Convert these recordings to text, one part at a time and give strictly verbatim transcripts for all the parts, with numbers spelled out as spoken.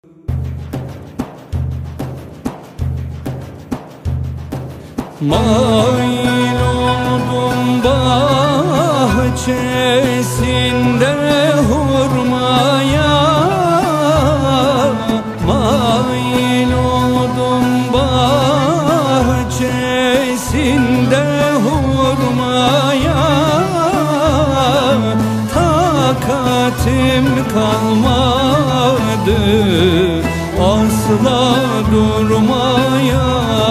Mail oldum bahçesinde hurmaya, mail oldum bahçesinde hurmaya. Takatim kalmadı asla durmaya,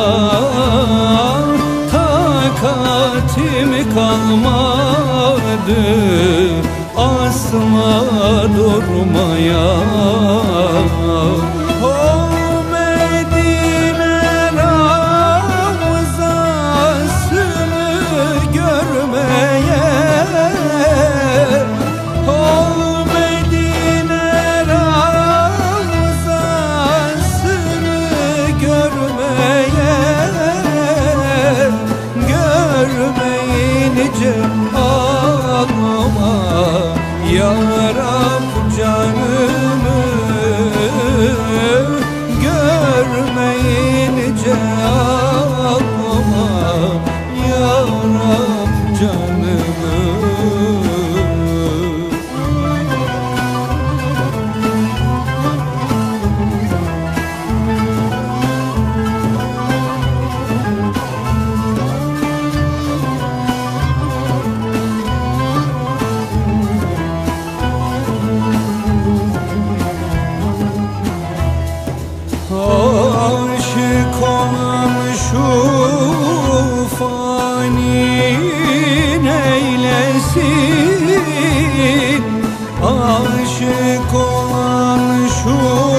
takatim kalmadı asla durmaya. O Medine ravzasını görmeye, o Medine ravzasını görmeye, görmeyince ağlama ya Rab canımı, görmeyince ağlama ya Rab canımı. Aşık olan şu fani neylesin, aşık olan şu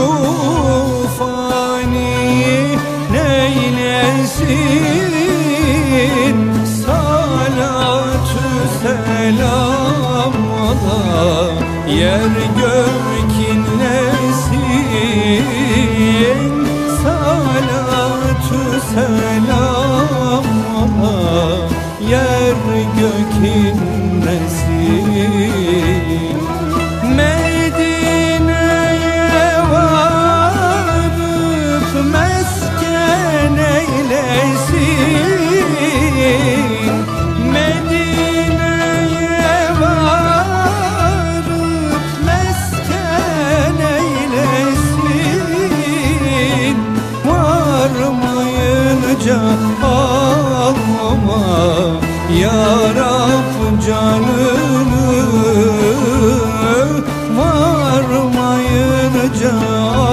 fani neylesin. Salatü selamla yer gök inlesin, salatü selamla yer gök inlesin. Medine'ye varıp mesken eylesin, Medine'ye varıp mesken eylesin. Varmayınca ağlama ya Rab canımı, varmayınca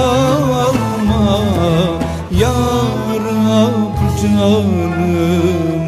ağlama ya Rab canımı.